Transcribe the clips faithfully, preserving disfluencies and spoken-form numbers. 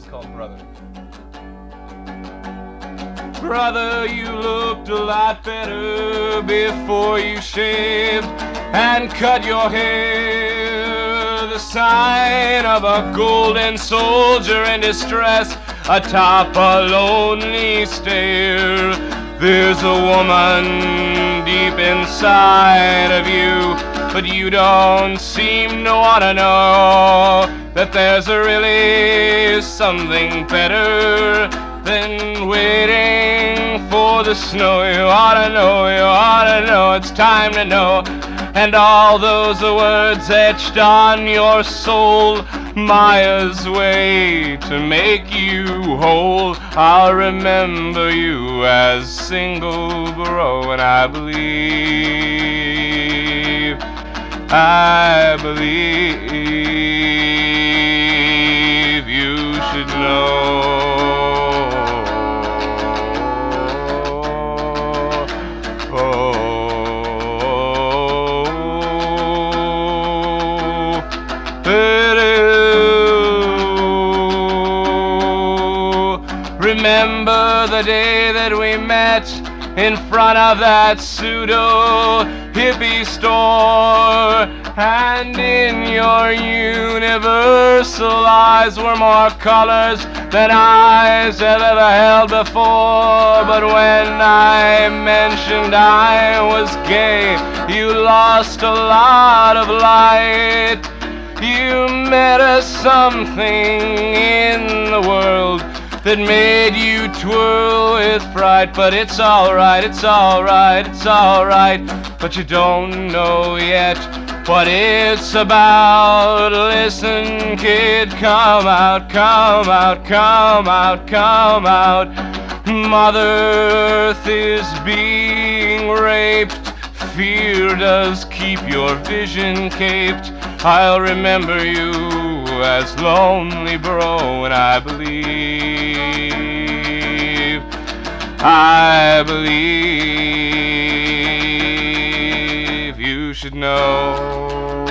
called Brother. Brother, you looked a lot better before you shaved and cut your hair. The sign of a golden soldier in distress atop a lonely stair. There's a woman deep inside of you, but you don't seem to want to know that there's really something better than waiting for the snow. You ought to know, you ought to know, it's time to know. And all those words etched on your soul, Maya's way to make you whole. I'll remember you as Single Bro, and I believe, I believe you should know. Remember the day that we met in front of that pseudo hippie store, and in your universal eyes were more colors than eyes have ever held before. But when I mentioned I was gay, you lost a lot of light. You met a something in the world that made you twirl with fright. But it's alright, it's alright, it's alright. But you don't know yet what it's about. Listen, kid, come out, come out, come out, come out. Mother Earth is being raped. Fear does keep your vision caped. I'll remember you as Lonely Bro, and I believe, I believe you should know.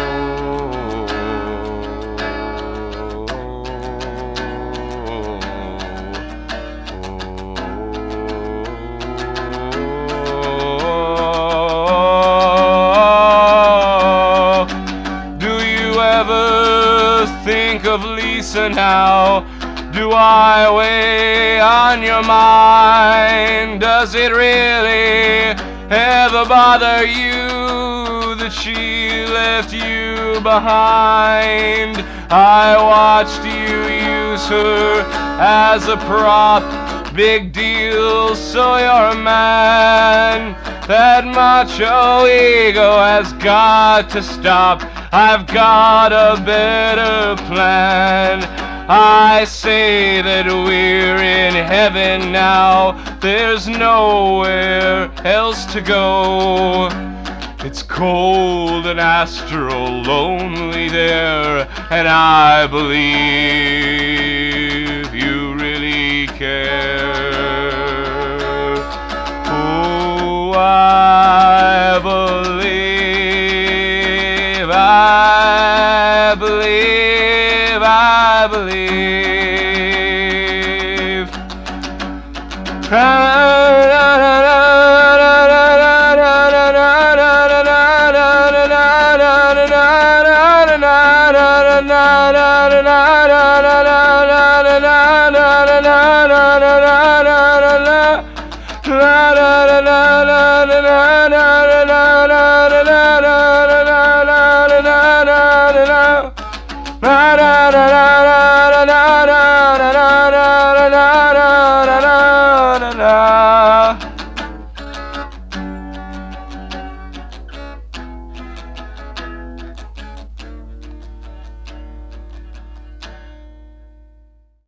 Think of Lisa now. Do I weigh on your mind? Does it really ever bother you that she left you behind? I watched you use her as a prop. Big deal, so you're a man. That macho ego has got to stop. I've got a better plan. I say that we're in heaven now. There's nowhere else to go. It's cold and astral, lonely there, and I believe you really care. Oh, I believe, I believe, I believe.